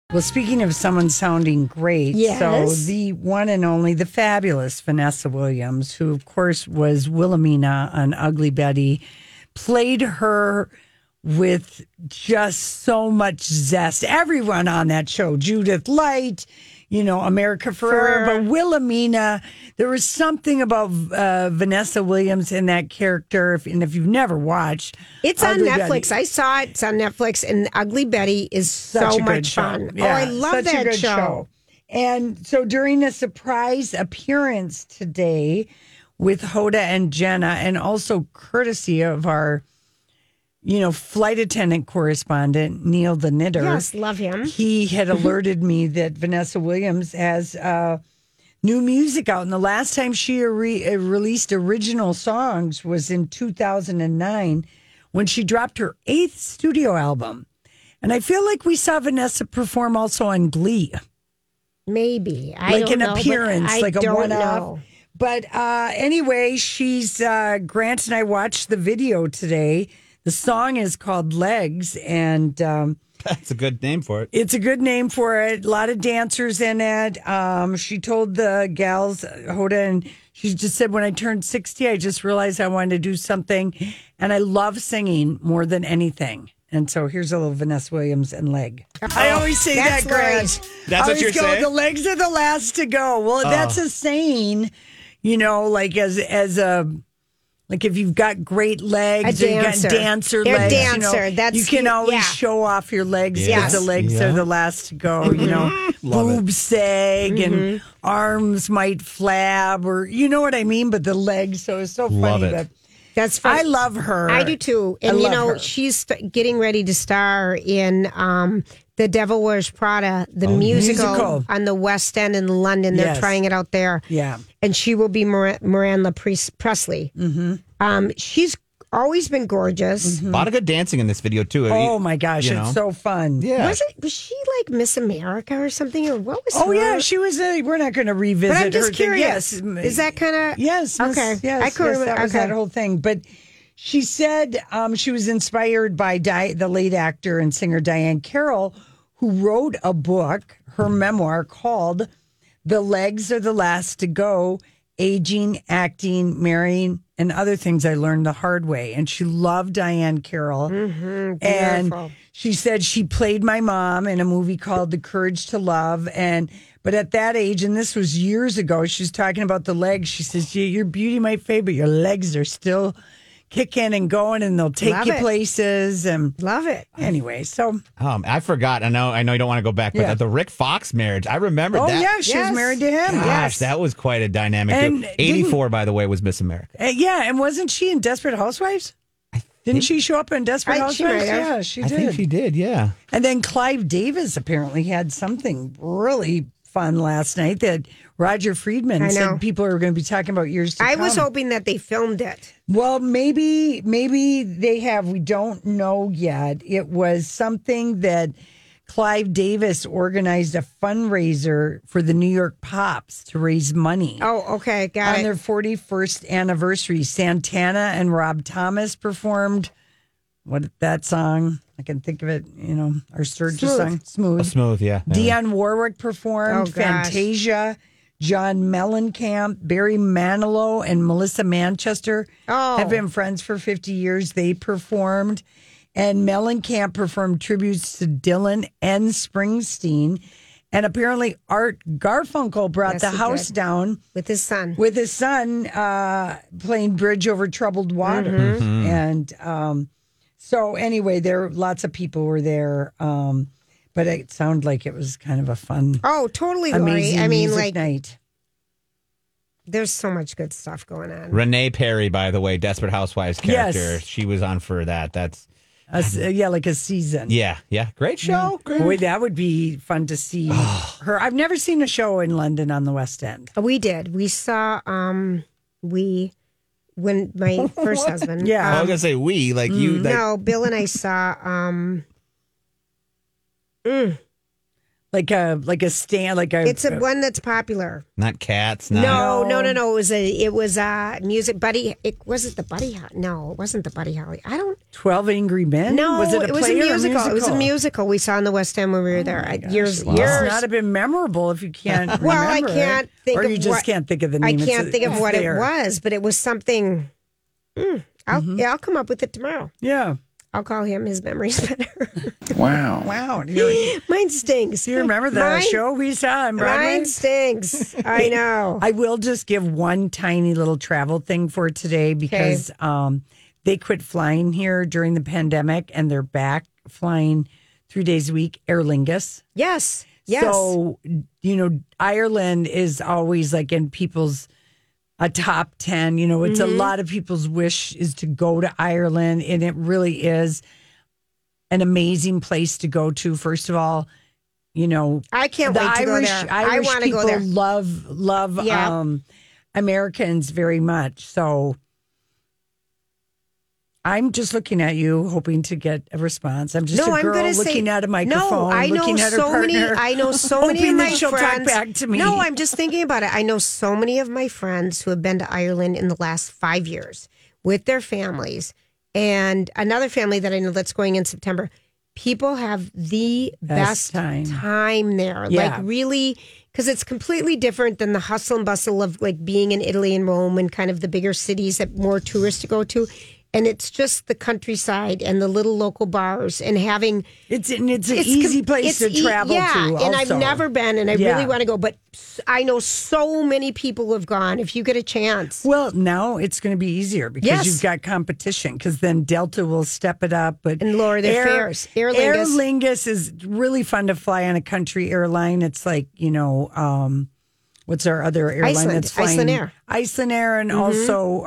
Well, speaking of someone sounding great, Yes. so the one and only, the fabulous Vanessa Williams, who of course was Wilhelmina on Ugly Betty, played her with just so much zest. Everyone on that show, Judith Light, America Ferrera, but Wilhelmina, there was something about Vanessa Williams in that character. And if you've never watched, It's on Ugly Netflix. Betty, I saw it. It's on Netflix, and Ugly Betty is such so a good much show. fun. Yeah, oh, I love such a that good show. And so during a surprise appearance today with Hoda and Jenna, and also courtesy of our, flight attendant correspondent, Neil the Knitter. Yes, love him. He had alerted me that Vanessa Williams has new music out. And the last time she released original songs was in 2009 when she dropped her 8th studio album. And I feel like we saw Vanessa perform also on Glee. Maybe. Like an appearance, I like a don't one-off. know. But anyway, she's Grant and I watched the video today. The song is called Legs, and That's a good name for it. it's a good name for it. A lot of dancers in it. She told the gals, Hoda, and she just said, when I turned 60, I just realized I wanted to do something, and I love singing more than anything. And so here's a little Vanessa Williams and Leg. I always say that, That's Grant. That's what you're saying? The legs are the last to go. Well, that's a saying, like as a... Like if you've got great legs, A or you got dancer. dancer You're a legs, dancer. That's- you can always yeah. show off your legs because Yes. the legs are the last to go. Boobs sag and arms might flab, or you know what I mean. But the legs, so it's so Love funny. it. But That's fun. I love her. I do too. I And love her. she's getting ready to star in The Devil Wears Prada, the musical on the West End in London. They're Yes. trying it out there. Yeah. And she will be Miranda Presley. Mm-hmm. She's always been gorgeous. A lot of good dancing in this video too. Oh my gosh, You it's know? so fun. Yeah. Was she like Miss America or something? Or what was Oh her? yeah, she was. We're not going to revisit. But I'm just her thing. curious. Yes. Is that kind of... Yes. Okay. Yes. I couldn't That was okay. that whole thing. But she said she was inspired by the late actor and singer Diane Carroll, who wrote a book, her memoir called "The Legs Are the Last to Go: Aging, Acting, Marrying, and Other Things I Learned the Hard Way." And she loved Diane Carroll. Beautiful. And she said she played my mom in a movie called The Courage to Love. But at that age, and this was years ago, she was talking about the legs. She says, "Yeah, your beauty might fade, but your legs are still kicking and going, and they'll take Love you it. places." And Love it. anyway, so I forgot. I know you don't want to go back, but Yeah. the Rick Fox marriage, I remember that. yeah, she was Yes. married to him. Gosh, that was quite a dynamic. And duo. 84, by the way, was Miss America. Yeah, and wasn't she in Desperate Housewives? Didn't she show up in Desperate She Housewives? might have. Yeah, she I did. think she did, yeah. And then Clive Davis apparently had something really fun last night that Roger Friedman I know. said people are going to be talking about years to I come. was hoping that they filmed it. Well, maybe they have. We don't know yet. It was something that Clive Davis organized a fundraiser for the New York Pops to raise money. Oh, okay. Got On it. their 41st anniversary, Santana and Rob Thomas performed that song? I can think of it, our Sturgis Smooth. song, Smooth. Smooth, yeah. Dionne Warwick performed, Oh, gosh. Fantasia, John Mellencamp, Barry Manilow, and Melissa Manchester have been friends for 50 years. They performed. And Mellencamp performed tributes to Dylan and Springsteen. And apparently Art Garfunkel brought Yes, the he house did. down With his son. with his son playing Bridge Over Troubled Water. And so anyway, lots of people were there. But it sounded like it was kind of a fun, Oh, totally, Lori. amazing I mean, music like, night. there's so much good stuff going on. Renee Perry, by the way, Desperate Housewives character. Yes. She was on for that. That's Like a season. yeah. Great show. Great. Boy, that would be fun to see her. I've never seen a show in London on the West End. We did. We saw, when my first husband. Yeah. I was gonna say we like you. Like, No, Bill and I saw, Like Like a stand, It's one that's popular. Not Cats. No. It was music. Buddy. Was it the Buddy Holly? No, it wasn't the Buddy Holly. 12 Angry Men? No, was it was a musical. It was a musical we saw in the West End when we were there. Years. Must not have been memorable if you can't remember. Well, I can't think or of you just can't think of the name. I can't think of what it was, but it was something. I'll come up with it tomorrow. Yeah. I'll call him. His memory's better. Wow. Mine stinks. Do you remember the show we saw on Broadway? Mine stinks. I know. I will just give one tiny little travel thing for today because they quit flying here during the pandemic and they're back flying 3 days a week, Aer Lingus. Yes. So, Ireland is always like in people's a top 10, it's a lot of people's wish is to go to Ireland, and it really is an amazing place to go to. First of all, I can't wait to go there. I want to go there. Love Americans very much. So I'm just looking at you, hoping to get a response. I'm just a girl looking at a microphone, looking at her partner. I know so many of my she'll friends. Talk back to me. No, I'm just thinking about it. I know so many of my friends who have been to Ireland in the last 5 years with their families, and another family that I know that's going in September. People have the best time there. Yeah. Like really, because it's completely different than the hustle and bustle of like being in Italy and Rome and kind of the bigger cities that more tourists to go to. And it's just the countryside and the little local bars and having... It's an easy place to travel to also. And I've never been and I really want to go. But I know so many people have gone if you get a chance. Well, now it's going to be easier because you've got competition because then Delta will step it up. And lower their fares. Aer Lingus is really fun to fly on a country airline. It's like, what's our other airline that's flying? Iceland Air. Iceland Air and also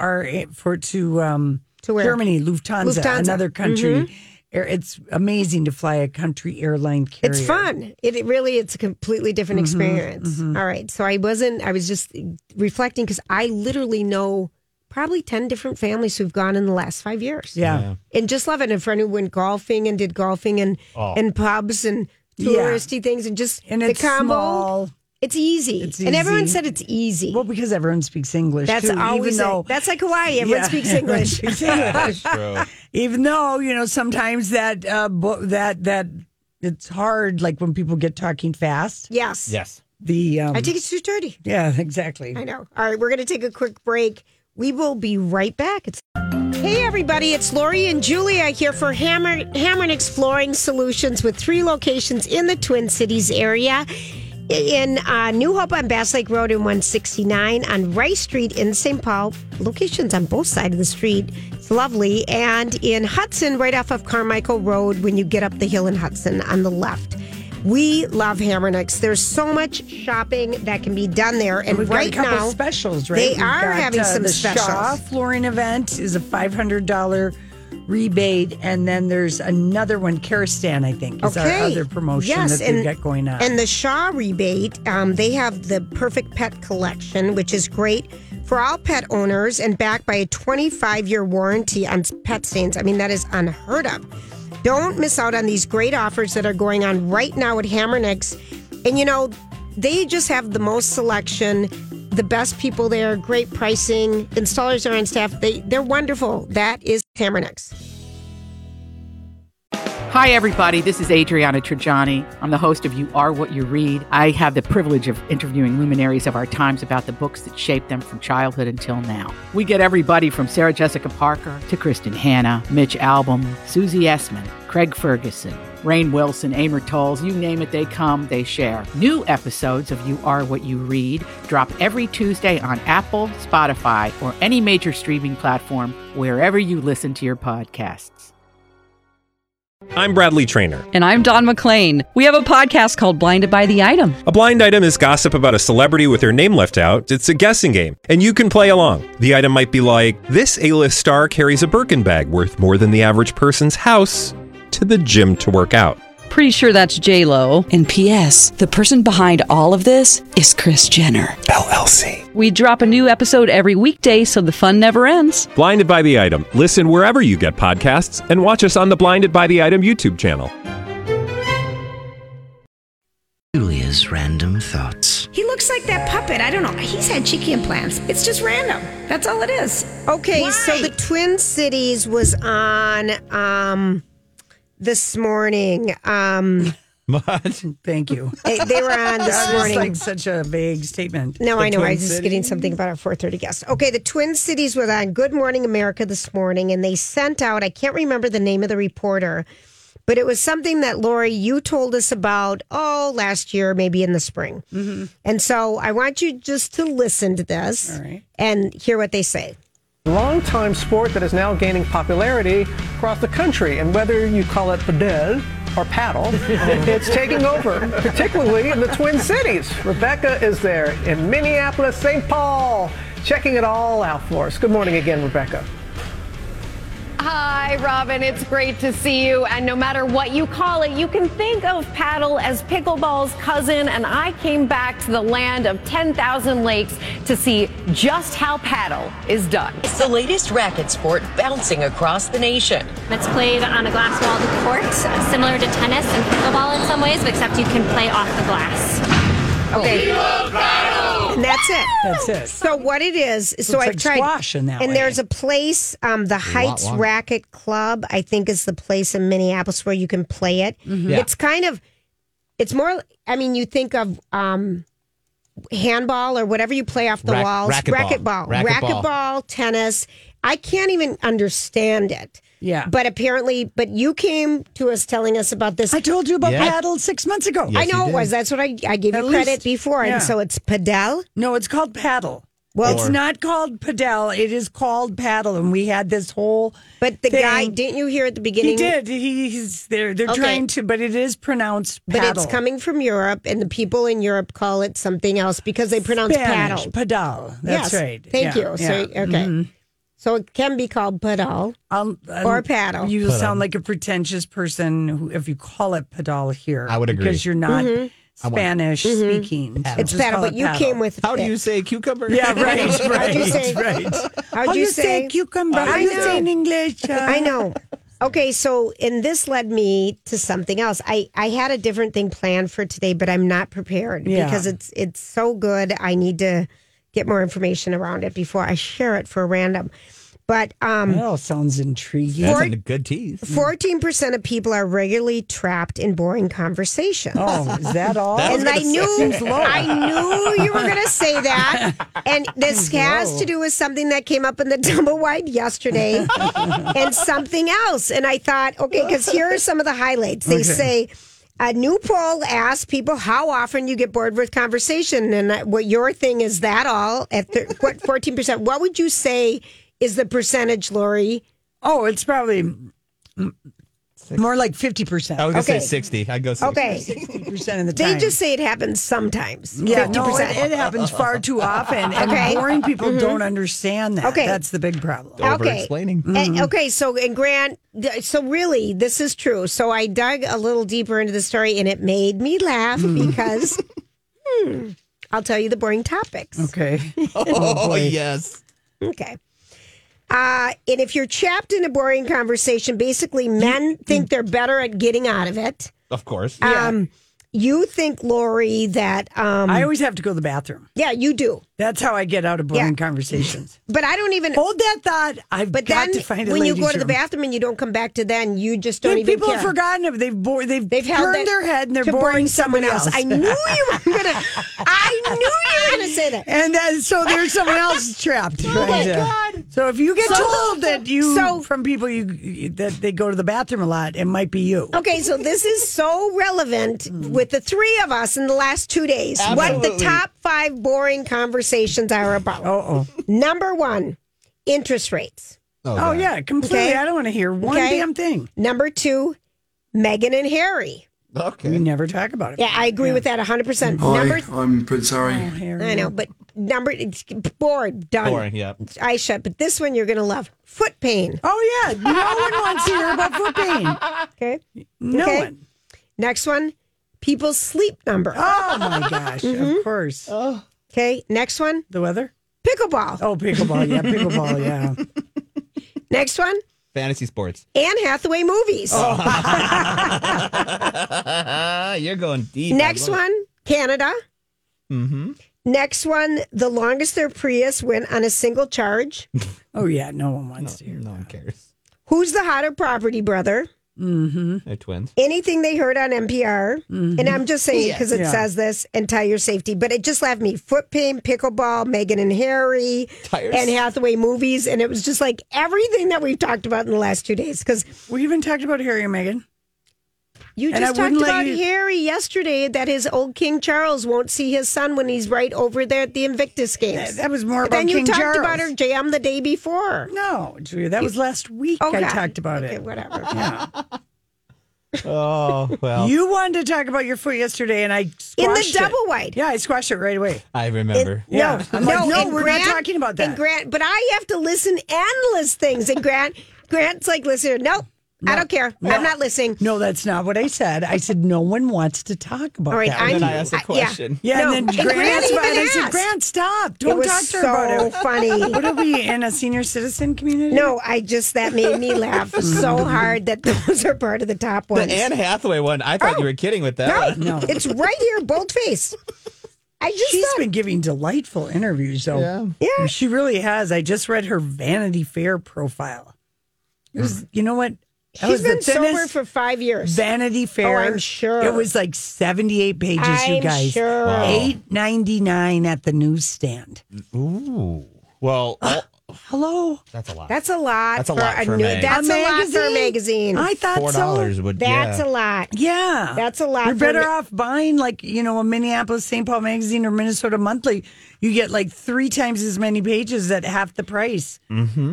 to where? Germany, Lufthansa, another country. It's amazing to fly a country airline carrier. It's fun. It's a completely different experience. All right. So I was just reflecting because I literally know probably 10 different families who've gone in the last 5 years. Yeah. And just love it. And a friend who went golfing and did golfing and pubs and touristy things and just the combo. Small. It's easy. And everyone said it's easy. Well, because everyone speaks English. That's too, always that's like Hawaii. Everyone speaks English. That's true. Even though, sometimes that it's hard, like when people get talking fast. Yes. I think it's 2:30. Yeah, exactly. I know. All right, we're going to take a quick break. We will be right back. Hey, everybody, it's Lori and Julia here for Hammer and Exploring Solutions with 3 locations in the Twin Cities area. In New Hope on Bass Lake Road and 169 on Rice Street in St. Paul. Locations on both sides of the street. It's lovely. And in Hudson, right off of Carmichael Road, when you get up the hill in Hudson on the left. We love Hammernecks. There's so much shopping that can be done there. And we've right got a couple now, specials, right? They are having some the specials. The Shaw flooring event is a $500 rebate, and then there's another one, Karastan, I think, is our other promotion that they've got going on. And the Shaw rebate, they have the Perfect Pet Collection, which is great for all pet owners and backed by a 25-year warranty on pet stains. I mean, that is unheard of. Don't miss out on these great offers that are going on right now at Hammernecks. And, they just have the most selection, the best people there, great pricing. Installers are on staff. They're wonderful. That is Hammernecks. Hi, everybody. This is Adriana Trajani. I'm the host of You Are What You Read. I have the privilege of interviewing luminaries of our times about the books that shaped them from childhood until now. We get everybody from Sarah Jessica Parker to Kristen Hanna, Mitch Albom, Susie Essman, Craig Ferguson, Rainn Wilson, Amor Tolls, you name it, they come, they share. New episodes of You Are What You Read drop every Tuesday on Apple, Spotify, or any major streaming platform wherever you listen to your podcasts. I'm Bradley Trainer. And I'm Don McClain. We have a podcast called Blinded by the Item. A blind item is gossip about a celebrity with their name left out. It's a guessing game, and you can play along. The item might be like, this A-list star carries a Birkin bag worth more than the average person's house to the gym to work out. Pretty sure that's J-Lo. And P.S. the person behind all of this is Kris Jenner, LLC. We drop a new episode every weekday so the fun never ends. Blinded by the Item. Listen wherever you get podcasts and watch us on the Blinded by the Item YouTube channel. Rebecca's Random Thoughts. He looks like that puppet. I don't know. He's had cheeky implants. It's just random. That's all it is. Okay, Why? so the Twin Cities was on this morning. What? Thank you. They were on this That was morning. like such a vague statement. No, The I know. I Twin was just Cities? getting something about our 4:30 guest. Okay, the Twin Cities was on Good Morning America this morning, and they sent out, I can't remember the name of the reporter, but it was something that, Lori, you told us about, last year, maybe in the spring. Mm-hmm. And so I want you just to listen to this and hear what they say. Long-time sport that is now gaining popularity across the country, and whether you call it padel or paddle, it's taking over, particularly in the Twin Cities. Rebecca is there in Minneapolis, St. Paul, checking it all out for us. Good morning again, Rebecca. Hi, Robin. It's great to see you. And no matter what you call it, you can think of paddle as pickleball's cousin. And I came back to the land of 10,000 lakes to see just how paddle is done. It's the latest racket sport bouncing across the nation. It's played on a glass-walled court, similar to tennis and pickleball in some ways, except you can play off the glass. Okay. And that's it. That's it. So what it is, so Looks I've like tried. squash in that and way. there's a place, the Heights longer. Racket Club, I think is the place in Minneapolis where you can play it. Mm-hmm. Yeah. It's kind of, it's more, I mean, you think of handball or whatever you play off the walls. racquetball. Racquetball, tennis. I can't even understand it. Yeah. But apparently, you came to us telling us about this. I told you about Yeah. paddle 6 months ago. Yes, I know you it did. was. That's what I gave At you credit least. before. Yeah. And so it's padel. No, it's called paddle. Well, It's not called padel. It is called paddle. And we had this whole But the thing. guy, didn't you hear at the beginning? He did. He's they're Okay. trying to, but it is pronounced But paddle. it's coming from Europe, and the people in Europe call it something else because they pronounce Spanish, paddle. Padal. That's Yes. right. Thank Yeah, you. So, yeah. okay. Mhm. So it can be called padal. Or paddle. You Padal. sound like a pretentious person who, if you call it padal here. I would agree. Because you're not Spanish speaking. So It's just paddle, call but it you paddle. came with How do it. you say cucumber? Yeah, right, How'd you say? right. How'd you say? cucumber? How I do you know. say in English? I know. Okay, so and this led me to something else. I had a different thing planned for today, but I'm not prepared Yeah. because it's so good. I need to get more information around it before I share it for random. But Well, sounds intriguing. That's a good tease. 14% of people are regularly trapped in boring conversations. Oh, is that all? And I knew you were going to say that. And this has to do with something that came up in the Double Wide yesterday and something else. And I thought, okay, because here are some of the highlights. They say a new poll asks people how often you get bored with conversation. And what your thing is that all at 14%. What would you say is the percentage, Lori? Oh, it's probably more like 50%. I was going to Okay. say 60. I'd go 60. Okay. 60% of the time. They just say it happens sometimes. Yeah, 50%. no, it happens far too often. And Okay. boring people don't understand that. Okay. That's the big problem. Over-explaining. And- okay, so and Grant, so really, this is true. So I dug a little deeper into the story, and it made me laugh because I'll tell you the boring topics. Okay. Oh, yes. Okay. And if you're trapped in a boring conversation, basically men think they're better at getting out of it. Of course. You think, Lori, that I always have to go to the bathroom. yeah, you do. That's how I get out of boring Yeah. conversations. But I don't even Hold that thought. I've But got then to find a when you ladies' go to the room. bathroom and you don't come back to then, you just don't Yeah, even people care. have forgotten it. They've held turned it their head and they're to boring someone else. I knew you were gonna. I knew you were gonna say that. And so there's someone else trapped. Oh my Right? God. So if you get told that So- from people that they go to the bathroom a lot, it might be you. Okay, so this is so relevant with the three of us in the last 2 days. What the Absolutely. top 5 boring conversations are about. Oh, Number 1, interest rates. oh yeah, completely. Okay. I don't want to hear one Okay. damn thing. Number 2, Meghan and Harry. We Okay. never talk about it. Yeah, I agree with that 100%. Number, I'm Prince Harry. I know, but it's bored, done. Boring, yeah. I shut. But this one you're going to love. Foot pain. Oh yeah, no one wants to hear about foot pain. Okay. No Okay. one. Next one, people's sleep number. Oh my gosh, of course. Okay. Next one, The weather? pickleball. Oh, pickleball. Yeah, pickleball. Yeah. Next one, Fantasy sports. Anne Hathaway movies. You're going deep. Next one, Canada. Mm-hmm. Next one, the longest their Prius went on a single charge. Oh, yeah. No one wants to hear No one cares. Who's the hotter property brother? Mm-hmm. They're twins. Anything they heard on NPR. Mm-hmm. And I'm just saying because it says this, and tire safety. But it just left me. Foot pain, pickleball, Meghan and Harry, Tires. and Hathaway movies. And it was just like everything that we've talked about in the last 2 days. Because we even talked about Harry and Meghan. You And just I talked wouldn't let about you- Harry yesterday that his old King Charles won't see his son when he's right over there at the Invictus Games. That was more But about then you King talked Charles. about her jam the day before. No, Julia, that was last week. Oh, I God. talked about Okay, it. whatever. Yeah. Oh, well. You wanted to talk about your foot yesterday, and I In the squashed double it. wide. Yeah, I squashed it right away. I remember. Yeah. I'm like, no, and we're not talking about that. And Grant, but I have to listen endless things. And Grant's like, listen, nope, I don't care. I'm not listening. No, that's not what I said. I said no one wants to talk about All right, that. I- And then I asked a yeah. question. Yeah, No, and then and Grant Grant asked about it. even I said, asked. Grant, stop. It Don't was talk to her about so it. funny. What are we in a senior citizen community? No, that made me laugh so hard that those are part of the top The ones. Anne Hathaway one, I thought you were kidding with that one. No. It's right here, boldface. I just She's thought, been giving delightful interviews, though. Yeah. She really has. I just read her Vanity Fair profile. It was, you know what? That she's was been the sober thinnest for 5 years. Vanity Fair. Oh, I'm sure. It was like 78 pages, you I'm guys. sure. Wow. $8.99 at the newsstand. Ooh. Well, Hello? that's a lot. That's a lot. That's a lot for a new. mag. That's A a lot for a magazine? magazine. I thought $4 so. would. That's yeah. a lot. Yeah. That's a lot You're for better ma- off buying like, a Minneapolis St. Paul magazine or Minnesota Monthly. You get like 3 times as many pages at half the price.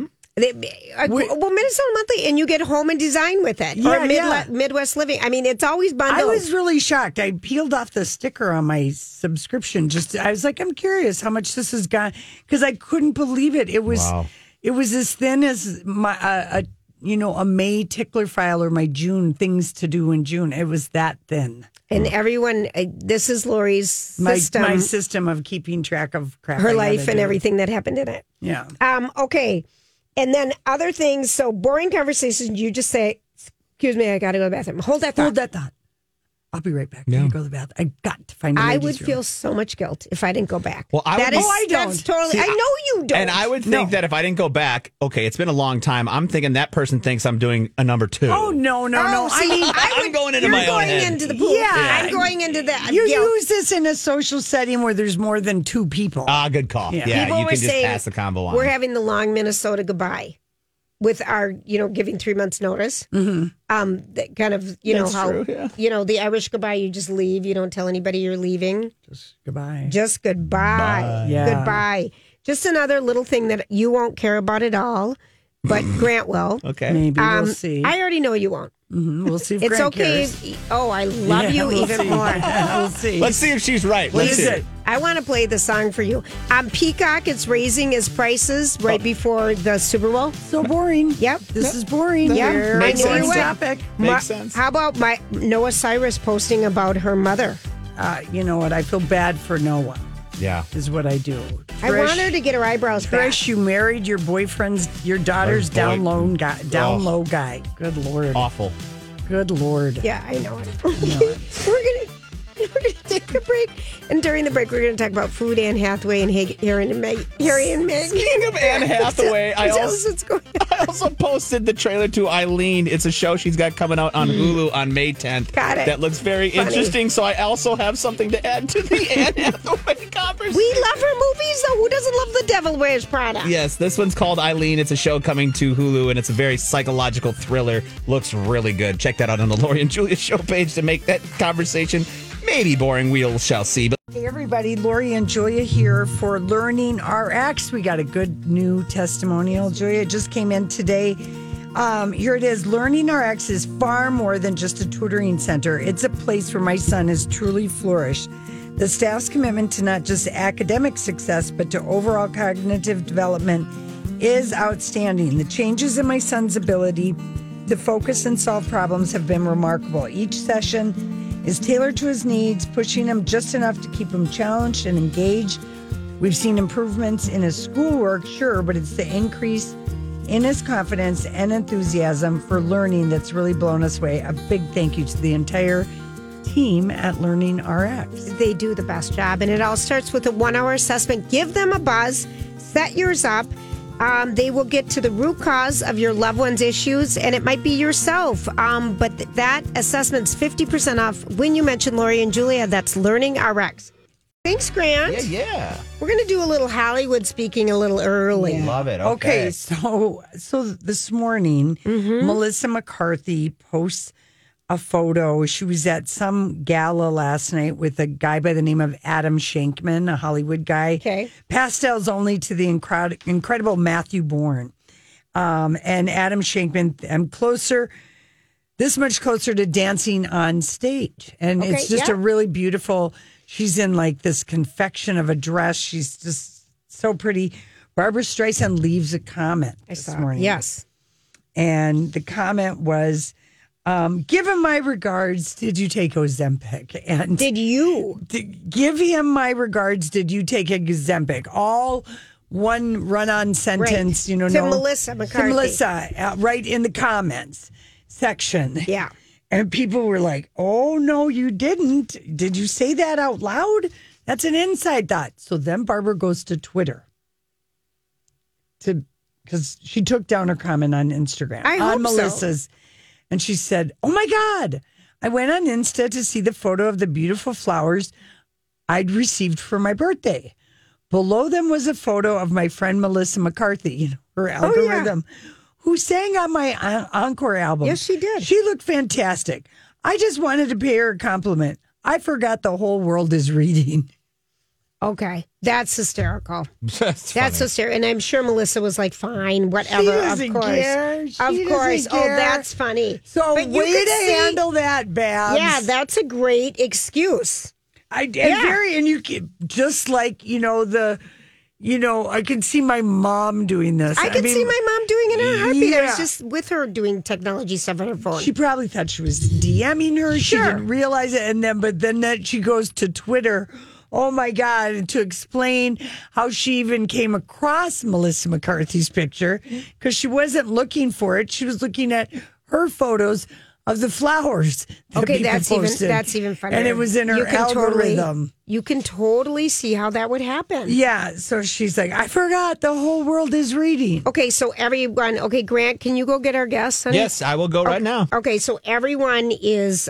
Well, Minnesota Monthly, and you get Home and Design with it. Yeah, or yeah. Midwest Living. I mean, it's always bundled. I was really shocked. I peeled off the sticker on my subscription. I was like, I'm curious how much this has gone because I couldn't believe it. It was as thin as my a May tickler file or my June things to do in June. It was that thin. And everyone, this is Lori's system. My system of keeping track of crap. her I life gotta and do. everything that happened in it. Yeah. Okay. And then other things. So boring conversations, you just say, excuse me, I got to go to the bathroom. Hold that thought. Hold that thought. I'll be right back. I'm gonna go to the bathroom. I got to find. I would feel so much guilt if I didn't go back. Well, I would- I don't. That's totally. See, I know you don't. And I would think that if I didn't go back, okay, it's been a long time. I'm thinking that person thinks I'm doing a number 2. Oh no. See, I'm going into you're my own going head. into the pool. Yeah. I'm going into the. You guilt. use this in a social setting where there's more than 2 people. Good call. Yeah. Yeah, People you were can just saying pass the combo on. We're having the long Minnesota goodbye with our, giving 3 months notice. Mm-hmm. That kind of, That's how, true, yeah. The Irish goodbye, you just leave. You don't tell anybody you're leaving. Goodbye. Just goodbye. Yeah. Goodbye. Just another little thing that you won't care about at all, but Grant will. Okay. Maybe we'll see. I already know you won't. We'll see if It's Grant okay. cares. I love you we'll even see. more. We'll see. Let's see if she's right. What Let's is see. it? I want to play the song for you. Peacock, it's raising its prices right before the Super Bowl. So boring. Yep. This is boring. Yep. Very Makes I knew you sense. would. topic. Makes sense. How about Noah Cyrus posting about her mother? You know what? I feel bad for Noah. Yeah. Is what I do. I want her to get her eyebrows back. Trish, you married your your daughter's Boy. down low guy. Good Lord. Awful. Good Lord. Yeah, I know it. We're gonna take a break, and during the break, we're gonna talk about food, Anne Hathaway, and Harry and Meg. Speaking of Anne Hathaway, I Tell us what's going on. I also posted the trailer to Eileen. It's a show she's got coming out on Hulu on May 10th. Got it. That looks very Funny. interesting. So I also have something to add to the Anne Hathaway conversation. We love her movies, though. Who doesn't love The Devil Wears Prada? Yes, this one's called Eileen. It's a show coming to Hulu, and it's a very psychological thriller. Looks really good. Check that out on the Lori and Julia show page to make that conversation maybe boring. We shall see. But Hey everybody, Lori and Julia here for Learning RX. We got a good new testimonial. Julia just came in today. Here it is. Learning RX is far more than just a tutoring center. It's a place where my son has truly flourished. The staff's commitment to not just academic success, but to overall cognitive development is outstanding. The changes in my son's ability to focus and solve problems have been remarkable. Each session is tailored to his needs, pushing him just enough to keep him challenged and engaged. We've seen improvements in his schoolwork, sure, but it's the increase in his confidence and enthusiasm for learning that's really blown us away. A big thank you to the entire team at Learning RX. They do the best job, and it all starts with a 1-hour assessment. Give them a buzz, set yours up. They will get to the root cause of your loved one's issues, and it might be yourself. But that assessment's 50% off when you mention Lori and Julia. That's Learning RX. Thanks, Grant. Yeah. We're going to do a little Hollywood speaking a little early. Love it. Okay, so this morning, Melissa McCarthy posts a photo. She was at some gala last night with a guy by the name of Adam Shankman, a Hollywood guy. Okay. Pastels only to the incredible Matthew Bourne. And Adam Shankman, this much closer to dancing on stage. And it's just a really beautiful, she's in like this confection of a dress. She's just so pretty. Barbara Streisand leaves a comment this morning. Yes. And the comment was, give him my regards. Did you take Ozempic? And did you give him my regards? Did you take Ozempic? All one run-on sentence, right. To Melissa McCarthy. To Melissa, right in the comments section. Yeah. And people were like, oh, no, you didn't. Did you say that out loud? That's an inside thought. So then Barbara goes to Twitter because she took down her comment on Instagram. I hope Melissa's. So. And she said, oh, my God, I went on Insta to see the photo of the beautiful flowers I'd received for my birthday. Below them was a photo of my friend Melissa McCarthy, her algorithm, who sang on my Encore album. Yes, she did. She looked fantastic. I just wanted to pay her a compliment. I forgot the whole world is reading. Okay. That's hysterical. That's hysterical. And I'm sure Melissa was like, fine, whatever. She doesn't of course. care. She of course. doesn't care. Oh, that's funny. So but way to handle that, Babs. Yeah, that's a great excuse. And you can, just like, I can see my mom doing this. I can see my mom doing it in a heartbeat. Yeah. I was just with her doing technology stuff on her phone. She probably thought she was DMing her. She didn't realize it. But then she goes to Twitter. Oh, my God, to explain how she even came across Melissa McCarthy's picture, because she wasn't looking for it. She was looking at her photos of the flowers. Okay, that's even funnier. And it was in her algorithm. You can totally see how that would happen. Yeah, so she's like, I forgot the whole world is reading. Okay, so everyone, Grant, can you go get our guests, honey? Yes, I will go right now. Okay, so everyone is...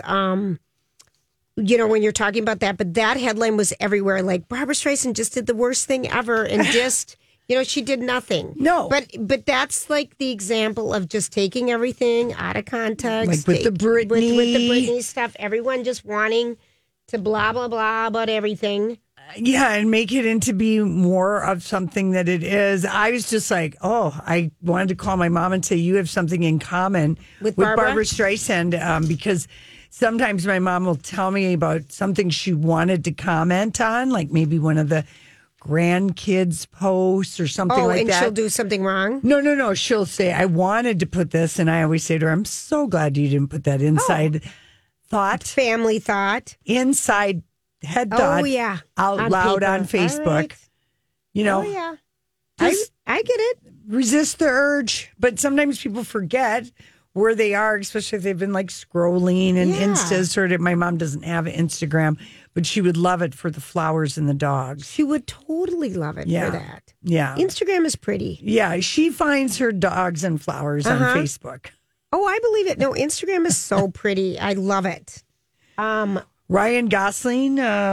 when you're talking about that, but that headline was everywhere. Like Barbara Streisand just did the worst thing ever and just, she did nothing. No. But that's like the example of just taking everything out of context. Like with the Britney. With the Britney stuff, everyone just wanting to blah, blah, blah about everything. Yeah, and make it into be more of something that it is. I was just like, I wanted to call my mom and say, you have something in common with Barbara Streisand because... Sometimes my mom will tell me about something she wanted to comment on, like maybe one of the grandkids' posts or something like that. And she'll do something wrong? No. She'll say, I wanted to put this. And I always say to her, I'm so glad you didn't put that inside thought. Family thought. Inside head thought. Oh, yeah. Out on loud paper. on Facebook. Right. Oh, yeah. I get it. Resist the urge. But sometimes people forget where they are, especially if they've been like scrolling and Insta. My mom doesn't have Instagram, but she would love it for the flowers and the dogs. She would totally love it for that. Yeah. Instagram is pretty. Yeah. She finds her dogs and flowers on Facebook. Oh, I believe it. No, Instagram is so pretty. I love it. Ryan Gosling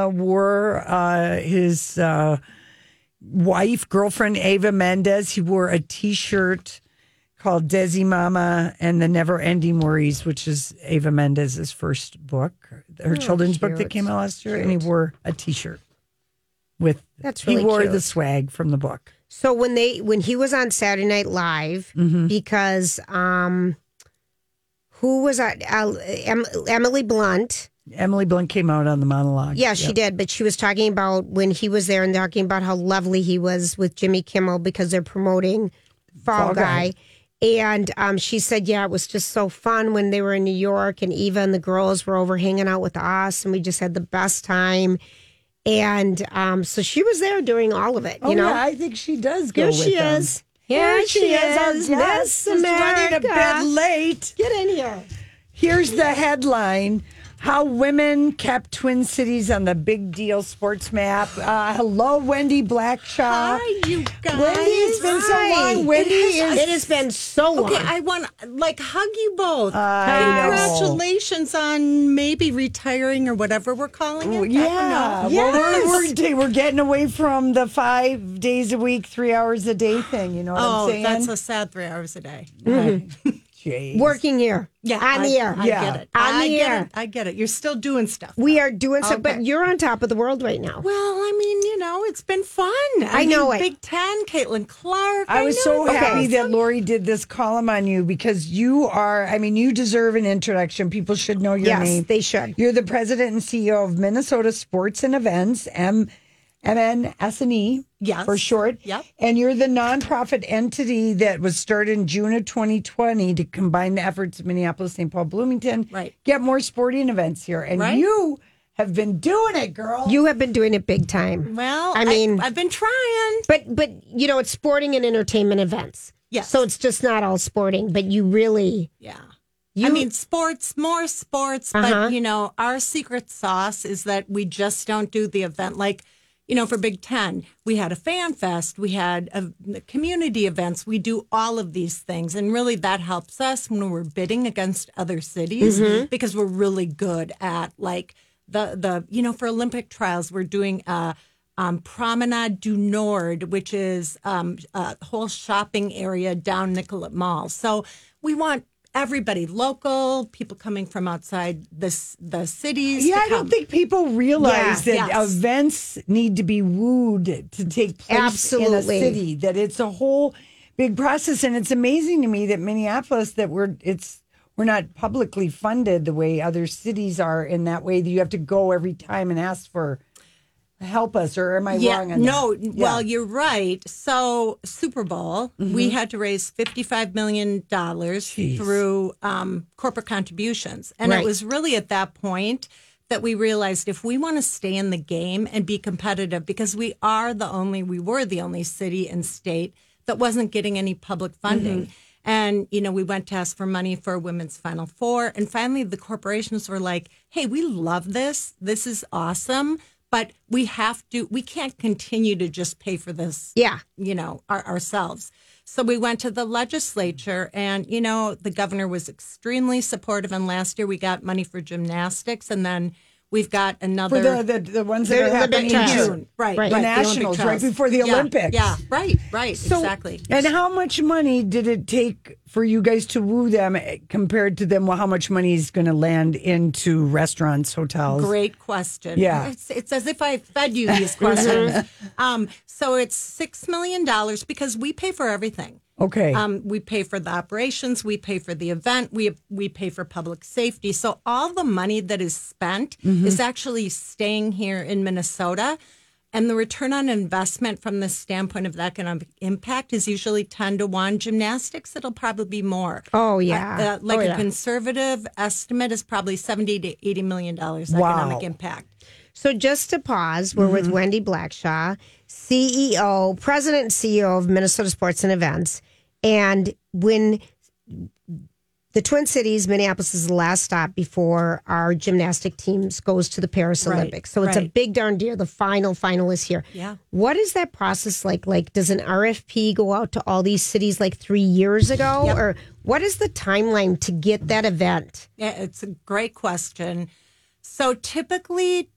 wore his girlfriend, Ava Mendes. He wore a T-shirt called Desi Mama and the Never Ending Worries, which is Ava Mendes' first book, her children's book that came out last year. And he wore a T-shirt with. That's really he wore cute. the swag from the book. So when he was on Saturday Night Live, because who was that? Emily Blunt. Emily Blunt came out on the monologue. Yeah, she did. But she was talking about when he was there and talking about how lovely he was with Jimmy Kimmel because they're promoting Fall Guy. And she said, it was just so fun when they were in New York and Eva and the girls were over hanging out with us and we just had the best time. And so she was there during all of it, you know? Yeah, I think she does go Here with she them. is. Here she is. Miss America. Running a bit late. Get in here. Here's the headline. how women kept Twin Cities on the big deal sports map. Hello, Wendy Blackshaw. Hi, you guys. Wendy, it's been so long. It has been so long. Okay, I want to hug you both. Congratulations on maybe retiring or whatever we're calling it. Yeah. Well, we're getting away from the 5 days a week, 3 hours a day thing. You know what I'm saying? That's a sad 3 hours a day. Jeez. Working here. Yeah, on the air. I get it. I get it. You're still doing stuff. We are doing stuff, but you're on top of the world right now. Well, I mean, it's been fun. I know it. Big Ten, Caitlin Clark. I was so happy that Lori did this column on you because you deserve an introduction. People should know your name. Yes, they should. You're the president and CEO of Minnesota Sports and Events, MNS&E, for short. Yep. And you're the nonprofit entity that was started in June of 2020 to combine the efforts of Minneapolis, St. Paul, Bloomington, get more sporting events here. And you have been doing it, girl. You have been doing it big time. Well, I've been trying. But it's sporting and entertainment events. Yes. So it's just not all sporting, but you really... Yeah. Sports, more sports, but, our secret sauce is that we just don't do the event like... for Big Ten, we had a fan fest, we had community events, we do all of these things. And really that helps us when we're bidding against other cities because we're really good at for Olympic trials, we're doing Promenade du Nord, which is a whole shopping area down Nicollet Mall. So we want everybody, local, people coming from outside the cities. Yeah, I don't think people realize that events need to be wooed to take place in a city, that it's a whole big process. And it's amazing to me that Minneapolis, that we're not publicly funded the way other cities are, in that way that you have to go every time and ask for help us, or am I wrong on that? No, well, you're right. So Super Bowl, we had to raise $55 million through corporate contributions. And it was really at that point that we realized if we want to stay in the game and be competitive, because we were the only city and state that wasn't getting any public funding. And, we went to ask for money for Women's Final Four. And finally, the corporations were like, hey, we love this. This is awesome. But we can't continue to just pay for this, ourselves. So we went to the legislature and, the governor was extremely supportive. And last year we got money for gymnastics. And then we've got another. For the ones that are happening in June. Right. The Nationals, right before the Olympics. Yeah, right. So, exactly. And how much money did it take for you guys to woo them compared to them? Well, how much money is going to land into restaurants, hotels? Great question. Yeah. It's as if I fed you these questions. So it's $6 million because we pay for everything. Okay. We pay for the operations. We pay for the event. We pay for public safety. So all the money that is spent is actually staying here in Minnesota. And the return on investment from the standpoint of the economic impact is usually 10 to 1. Gymnastics, it'll probably be more. Oh, yeah. A conservative estimate is probably $70 to $80 million economic impact. So just to pause, we're with Wendy Blackshaw, president and CEO of Minnesota Sports and Events. And when the Twin Cities, Minneapolis is the last stop before our gymnastic teams goes to the Paris Olympics. So it's a big darn deal. The final is here. Yeah. What is that process like? Like, does an RFP go out to all these cities like 3 years ago? Yep. Or what is the timeline to get that event? Yeah, it's a great question. So typically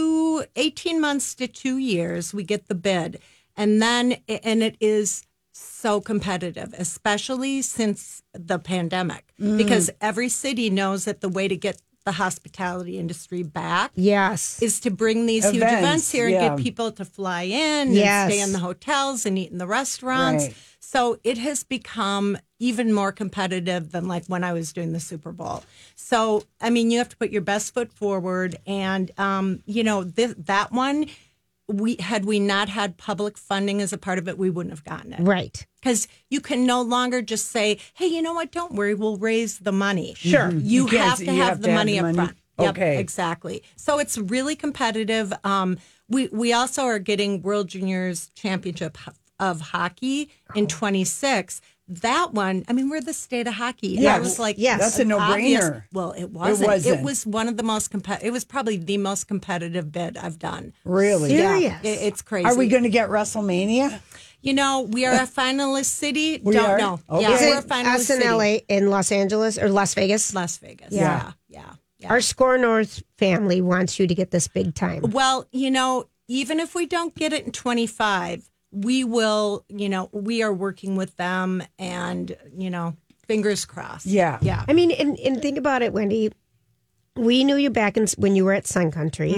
18 months to 2 years, we get the bid. And it is so competitive, especially since the pandemic, because every city knows that the way to get the hospitality industry back is to bring these huge events here and get people to fly in and stay in the hotels and eat in the restaurants. Right. So it has become even more competitive than like when I was doing the Super Bowl. So, I mean, you have to put your best foot forward. And, that one, had we not had public funding as a part of it, we wouldn't have gotten it. Right. Because you can no longer just say, hey, you know what? Don't worry. We'll raise the money. Sure. You have to have the money up front. Yep, okay. Exactly. So it's really competitive. We also are getting World Juniors Championship of hockey in 26. That one, I mean, we're the state of hockey. Yeah, I was like, that's a no-brainer. Well, it wasn't. It wasn't. It was one of the most it was probably the most competitive bid I've done. Really? Serious? Yeah, it's crazy. Are we going to get WrestleMania? You know, we are a finalist city. We Don't are? know. Okay. Yeah, Is we're a it finalist us in city. LA, in Los Angeles or Las Vegas? Las Vegas. Yeah. Yeah. Our Score North family wants you to get this big time. Well, you know, even if we don't get it in 25, we will, you know, we are working with them and, you know, fingers crossed. Yeah. Yeah. I mean, and think about it, Wendy. We knew you back when you were at Sun Country,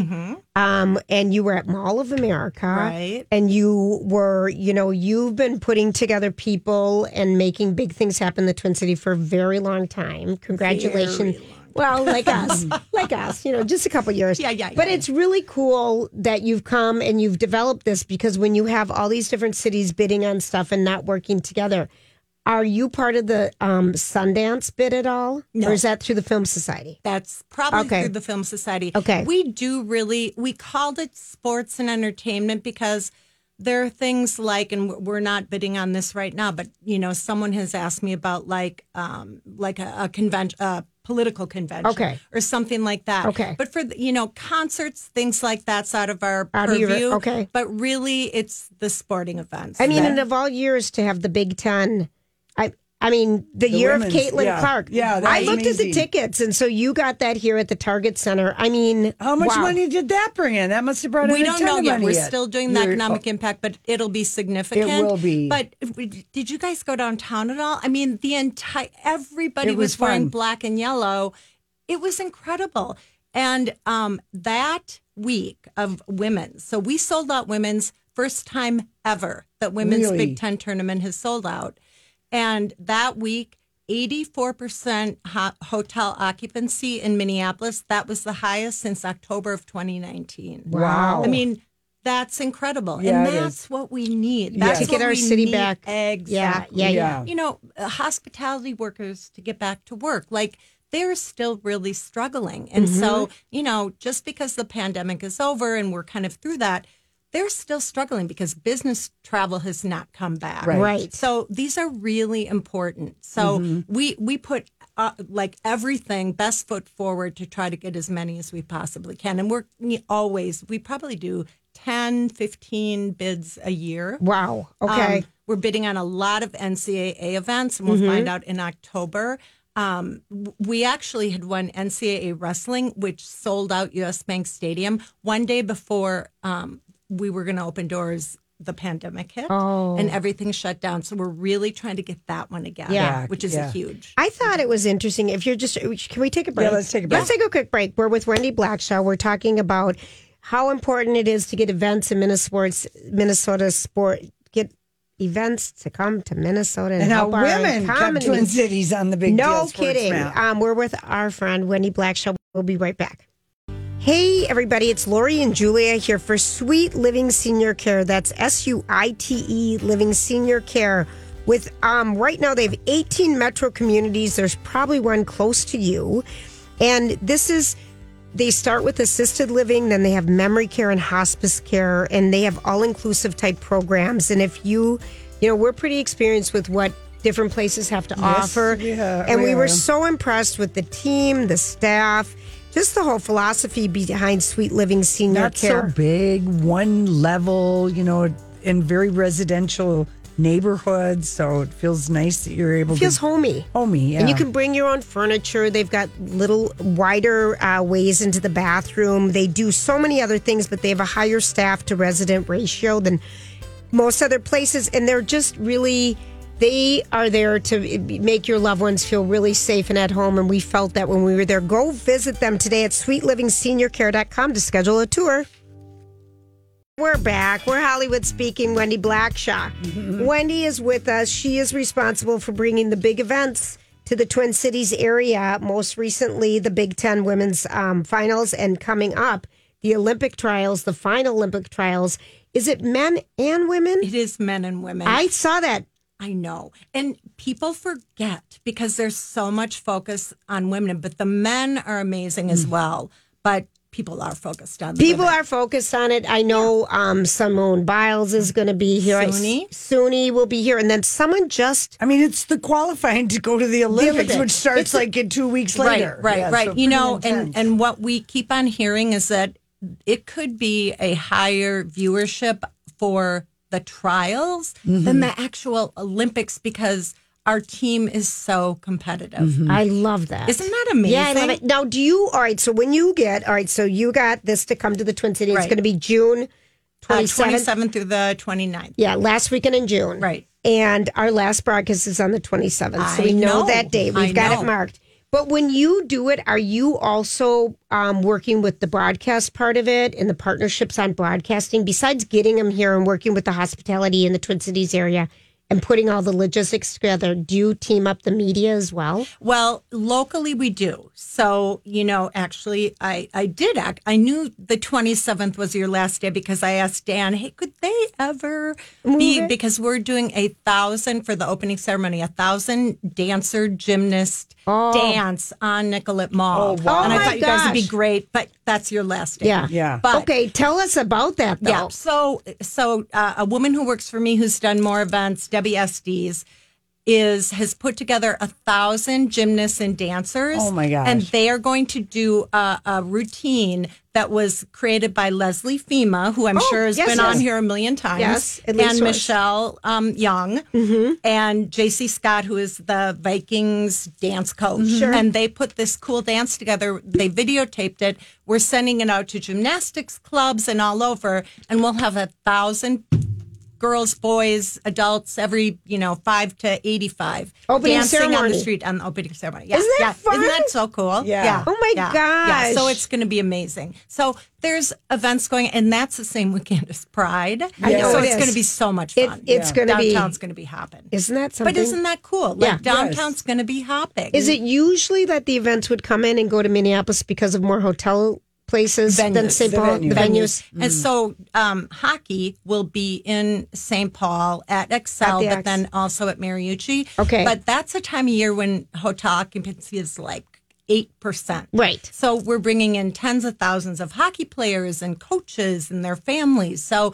and you were at Mall of America, Right. And you were, you know, you've been putting together people and making big things happen in the Twin City for a very long time. Congratulations. Well, like us, you know, just a couple years. Yeah. But it's really cool that you've come and you've developed this because when you have all these different cities bidding on stuff and not working together, are you part of the Sundance bid at all? No. Or is that through the Film Society? That's probably Okay. through the Film Society. Okay. We called it sports and entertainment because there are things like, and we're not bidding on this right now, but, you know, someone has asked me about like a convention, political convention, Okay. or something like that. Okay. But for, you know, concerts, things like that's out of our Out of your- purview. okay. But really, it's the sporting events. I mean, that- and of all years to have the Big Ten, I mean, the year women's, of Caitlin yeah. Clark. Yeah, that I was looked at the amazing. tickets, and so you got that here at the Target Center. I mean, How much wow. money did that bring in? That must have brought in we a don't ton know of yet. money We're yet. still doing the You're- economic impact, but it'll be significant. It will be. But did you guys go downtown at all? I mean, everybody It was wearing fun. black and yellow. It was incredible. And that week of women's, so we sold out women's, first time ever that women's Really? Big Ten tournament has sold out. And that week, 84% hotel occupancy in Minneapolis. That was the highest since October of 2019. Wow. I mean, that's incredible. Yeah, and it that's is. what we need. Yeah. That's To get what our we city need. back. Exactly. Yeah. You know, hospitality workers to get back to work. Like, they're still really struggling. And so, you know, just because the pandemic is over and we're kind of through that, they're still struggling because business travel has not come back. Right. So these are really important. So we put like everything, best foot forward to try to get as many as we possibly can. And we probably do 10, 15 bids a year. Wow. Okay. We're bidding on a lot of NCAA events, and we'll find out in October. We actually had won NCAA wrestling, which sold out US Bank Stadium one day before we were going to open doors. The pandemic hit and everything shut down. So we're really trying to get that one again, Yeah. which is huge. I thought it was interesting. If you're just, can we take a break? Yeah, let's take a break. Let's take a quick break. We're with Wendy Blackshaw. We're talking about how important it is to get events in Minnesota sport, get events to come to Minnesota And how help our women come comedy. Twin Cities on the Big Deal No Sports kidding. Map. We're with our friend Wendy Blackshaw. We'll be right back. Hey, everybody, it's Lori and Julia here for Sweet Living Senior Care. That's SUITE Living Senior Care. With right now, they have 18 metro communities. There's probably one close to you. And they start with assisted living, then they have memory care and hospice care, and they have all-inclusive type programs. And if we're pretty experienced with what different places have to offer. And we were so impressed with the team, the staff, just the whole philosophy behind Sweet Living Senior Not Care. so big, one level, in very residential neighborhoods. So it feels nice that you're able It feels to. homey. Homey, yeah. And you can bring your own furniture. They've got little wider ways into the bathroom. They do so many other things, but they have a higher staff to resident ratio than most other places. And they're just really, they are there to make your loved ones feel really safe and at home. And we felt that when we were there. Go visit them today at sweetlivingSeniorCare.com to schedule a tour. We're back. We're Hollywood speaking. Wendy Blackshaw. Wendy is with us. She is responsible for bringing the big events to the Twin Cities area. Most recently, the Big Ten women's finals, and coming up, the Olympic trials, the final Olympic trials. Is it men and women? It is men and women. I saw that. I know. And people forget because there's so much focus on women, but the men are amazing as well. But people are focused on. The People women. are focused on it. I know Simone Biles is going to be here. Suni will be here. And then someone just... I mean, it's the qualifying to go to the Olympics, which starts in 2 weeks later. Right. So you know, intense. and what we keep on hearing is that it could be a higher viewership for the trials than the actual Olympics because our team is so competitive. I love that. Isn't that amazing? Yeah, I love it. Now, all right, so when you get, so you got this to come to the Twin Cities. It's going to be June 27th through the 29th. Yeah, last weekend in June. Right. And our last broadcast is on the 27th. So we know that date. We've got it marked. But when you do it, are you also working with the broadcast part of it and the partnerships on broadcasting? Besides getting them here and working with the hospitality in the Twin Cities area and putting all the logistics together, do you team up the media as well? Well, locally we do. So, you know, actually, I did act. I knew the 27th was your last day because I asked Dan, hey, could they ever be, because we're doing 1,000 for the opening ceremony, 1,000 dancer, gymnast dance on Nicollet Mall. Oh, wow. And I Oh, thought my you guys would be gosh. great, but that's your last day. Yeah. But, okay, tell us about that, though. yeah. So a woman who works for me who's done more events, Debbie Estes, has put together 1,000 gymnasts and dancers. Oh my gosh. And they are going to do a routine that was created by Leslie Fema, who I'm sure has been on here a million times. Yes, at least and once. Michelle Young and JC Scott, who is the Vikings dance coach. Sure. And they put this cool dance together. They videotaped it. We're sending it out to gymnastics clubs and all over. And we'll have 1,000 girls, boys, adults, every 5 to 85 Opening dancing on the ceremony. street on the opening ceremony. Yeah, Isn't that fun? Isn't that so cool? Yeah. Oh my Yeah. gosh. So it's going to be amazing. So there's events going, and that's the same weekend as Pride. I know So it it's is. going to be so much fun. It's going to be. Downtown's going to be hopping. Isn't that something? But isn't that cool? Yeah. Like downtown's going to be hopping. Is it usually that the events would come in and go to Minneapolis because of more hotel places than St. Paul, the venues? And so hockey will be in St. Paul at Excel, At the but X. then also at Mariucci. Okay. But that's a time of year when hotel occupancy is like 8%. Right. So we're bringing in tens of thousands of hockey players and coaches and their families. So,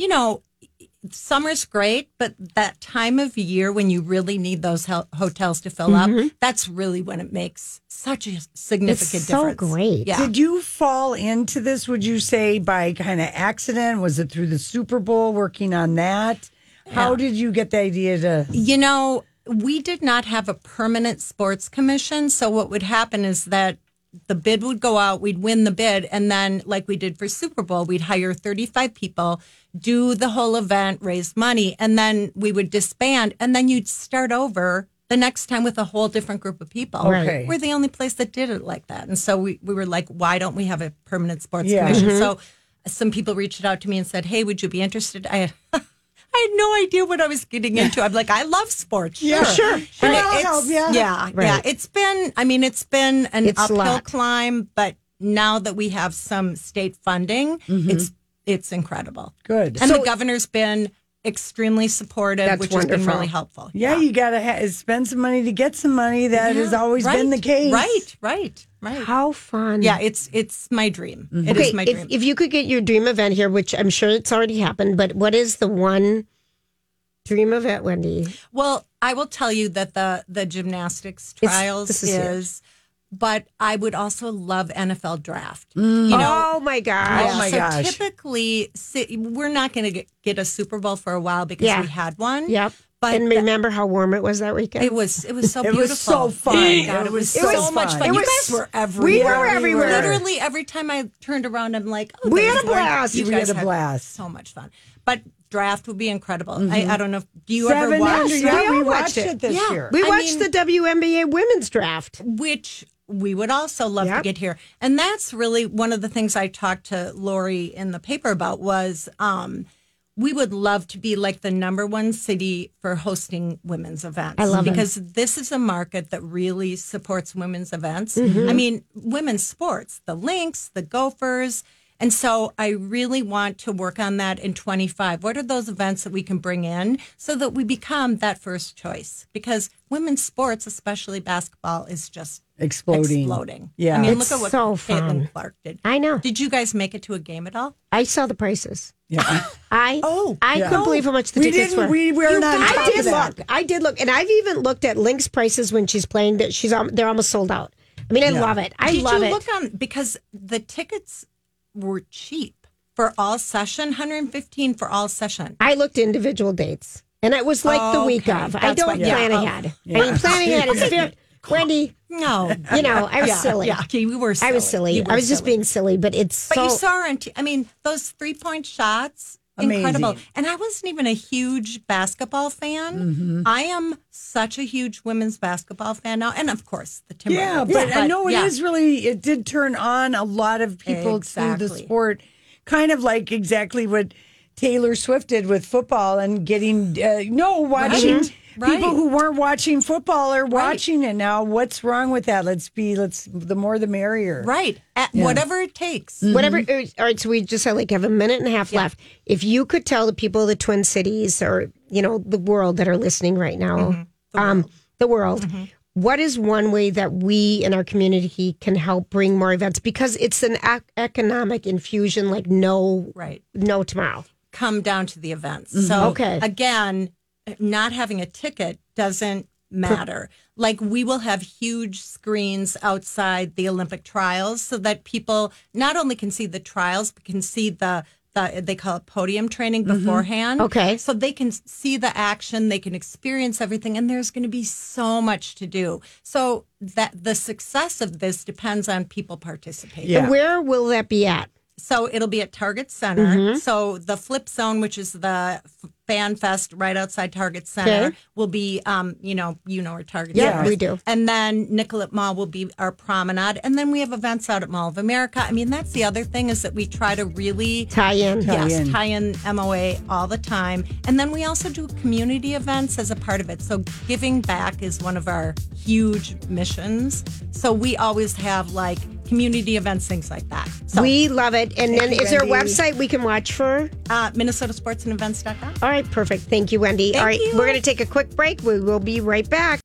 summer's great, but that time of year when you really need those hotels to fill up, that's really when it makes such a significant It's so difference. great. Yeah. Did you fall into this, would you say, by kind of accident? Was it through the Super Bowl, working on that? How did you get the idea to... We did not have a permanent sports commission. So what would happen is that the bid would go out, we'd win the bid, and then like we did for Super Bowl, we'd hire 35 people, do the whole event, raise money, and then we would disband, and then you'd start over the next time with a whole different group of people. Okay. We're the only place that did it like that. And so we were like, why don't we have a permanent sports Yeah. commission? So some people reached out to me and said, hey, would you be interested? I had no idea what I was getting into. I'm like, I love sports. Yeah, sure. And I'll help you. Yeah. Right. It's been an It's a uphill lot. climb, but now that we have some state funding, it's incredible. Good. And So- the governor's been extremely supportive, That's which has been wonderful. really helpful. Yeah, you got to spend some money to get some money. That has always been the case. Right. How fun. Yeah, it's my dream. It Okay, is my dream. if you could get your dream event here, which I'm sure it's already happened, but what is the one dream event, Wendy? Well, I will tell you that the gymnastics trials this is huge. is, but I would also love NFL draft. Oh my gosh. Oh my so gosh. typically, we're not going to get a Super Bowl for a while because Yeah. we had one. Yep. But and remember how warm it was that weekend? it was so It beautiful. was so fun. Oh my God, it was It so was much fun. fun. It You was- guys were we everywhere. were everywhere. Literally every time I turned around, I'm like, oh, We there's had a Lauren. blast. You We guys had a blast. So much fun. But draft would be incredible. I don't know. Do you ever 700, watch? yeah, We we all watched watched it it. this Yeah. year. We I watched mean- the WNBA women's draft. Which we would also love to Yep. get here. And that's really one of the things I talked to Lori in the paper about was we would love to be like the number one city for hosting women's events. I love it. because this is a market that really supports women's events. Mm-hmm. I mean, women's sports, the Lynx, the Gophers. And so I really want to work on that in 25. What are those events that we can bring in so that we become that first choice? Because women's sports, especially basketball, is just exploding. Yeah. I mean, It's look at what so Caitlin fun. Clark did. I know. Did you guys make it to a game at all? I saw the prices. Yeah. I couldn't believe how much the We tickets didn't. were. We were not. I top did of that. look. I did look, and I've even looked at Link's prices when she's playing. That they're almost sold out. I mean, I love it. I Did love you it. look on because the tickets were cheap for all session, $115 for all session. I looked at individual dates, and it was like the week Okay. of. I That's don't why- yeah. plan Oh. ahead. I mean, planning ahead is very. Wendy, No, I was silly. Yeah, okay, we were. Silly. I was silly. You were I was just silly. being silly, but it's But so. you saw her on. I mean, those 3-point shots. Incredible. Amazing. And I wasn't even a huge basketball fan. I am such a huge women's basketball fan now. And of course, the Timberwolves. Yeah, but I know it yeah. is really, it did turn on a lot of people to the Exactly. sport, kind of like exactly what Taylor Swift did with football and getting, watching. Right. People who weren't watching football are watching it now. What's wrong with that? The more the merrier. Right. Whatever it takes. Whatever. All right, so we just have a minute and a half left. If you could tell the people of the Twin Cities or, the world that are listening right now, the world, what is one way that we in our community can help bring more events? Because it's an economic infusion like no tomorrow. Come down to the events. So again, not having a ticket doesn't matter. Like we will have huge screens outside the Olympic trials so that people not only can see the trials, but can see the they call it podium training beforehand. Okay. So they can see the action, they can experience everything, and there's going to be so much to do. So that the success of this depends on people participating. And where will that be at? So it'll be at Target Center. So the Flip Zone, which is the Fan Fest right outside Target Center, will be, you know where Target Center is. we do. And then Nicollet Mall will be our promenade. And then we have events out at Mall of America. I mean, that's the other thing is that we try to really tie in MOA all the time. And then we also do community events as a part of it. So giving back is one of our huge missions. So we always have community events, things like that. So, we love it. And then is there a website we can watch for? MinnesotaSportsandEvents.com. All right, perfect. Thank you, Wendy. All right, we're going to take a quick break. We will be right back.